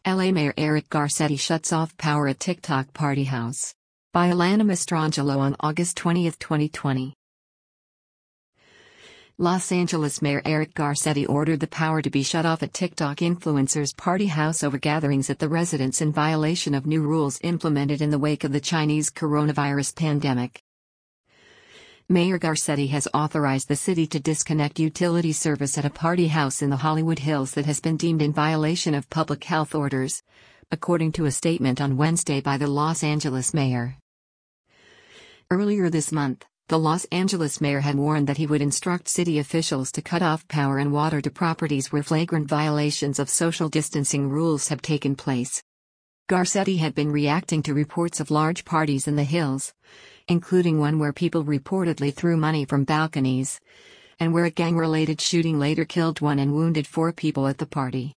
LA Mayor Eric Garcetti shuts off power at TikTok party house. By Alana Mastrangelo on August 20, 2020. Los Angeles Mayor Eric Garcetti ordered the power to be shut off at TikTok influencers' party house over gatherings at the residence in violation of new rules implemented in the wake of the Chinese coronavirus pandemic. Mayor Garcetti has authorized the city to disconnect utility service at a party house in the Hollywood Hills that has been deemed in violation of public health orders, according to a statement on Wednesday by the Los Angeles mayor. Earlier this month, the Los Angeles mayor had warned that he would instruct city officials to cut off power and water to properties where flagrant violations of social distancing rules have taken place. Garcetti had been reacting to reports of large parties in the hills, including one where people reportedly threw money from balconies, and where a gang-related shooting later killed 1 and wounded 4 people at the party.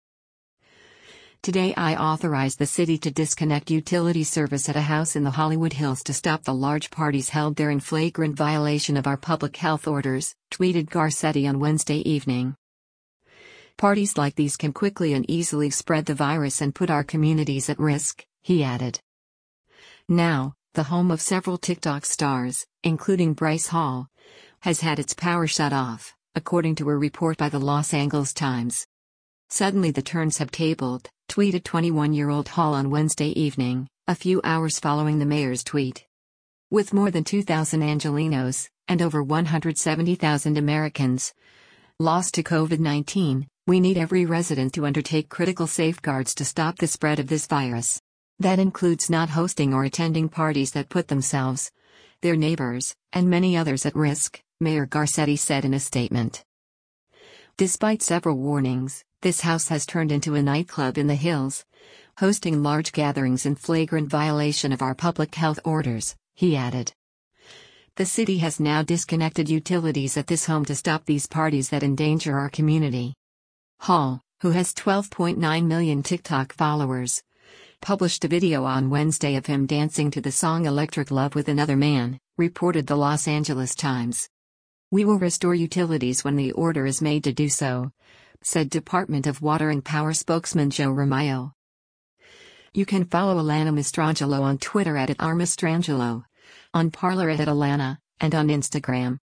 Today I authorized the city to disconnect utility service at a house in the Hollywood Hills to stop the large parties held there in flagrant violation of our public health orders, tweeted Garcetti on Wednesday evening. Parties like these can quickly and easily spread the virus and put our communities at risk, he added. Now, the home of several TikTok stars, including Bryce Hall, has had its power shut off, according to a report by the Los Angeles Times. Suddenly the turns have tabled, tweeted 21-year-old Hall on Wednesday evening, a few hours following the mayor's tweet. With more than 2,000 Angelenos, and over 170,000 Americans lost to COVID-19, we need every resident to undertake critical safeguards to stop the spread of this virus. That includes not hosting or attending parties that put themselves, their neighbors, and many others at risk, Mayor Garcetti said in a statement. Despite several warnings, this house has turned into a nightclub in the hills, hosting large gatherings in flagrant violation of our public health orders, he added. The city has now disconnected utilities at this home to stop these parties that endanger our community. Hall, who has 12.9 million TikTok followers, published a video on Wednesday of him dancing to the song Electric Love with another man, reported the Los Angeles Times. We will restore utilities when the order is made to do so, said Department of Water and Power spokesman Joe Ramayo. You can follow Alana Mastrangelo on Twitter @RMastrangelo, on Parler @Alana, and on Instagram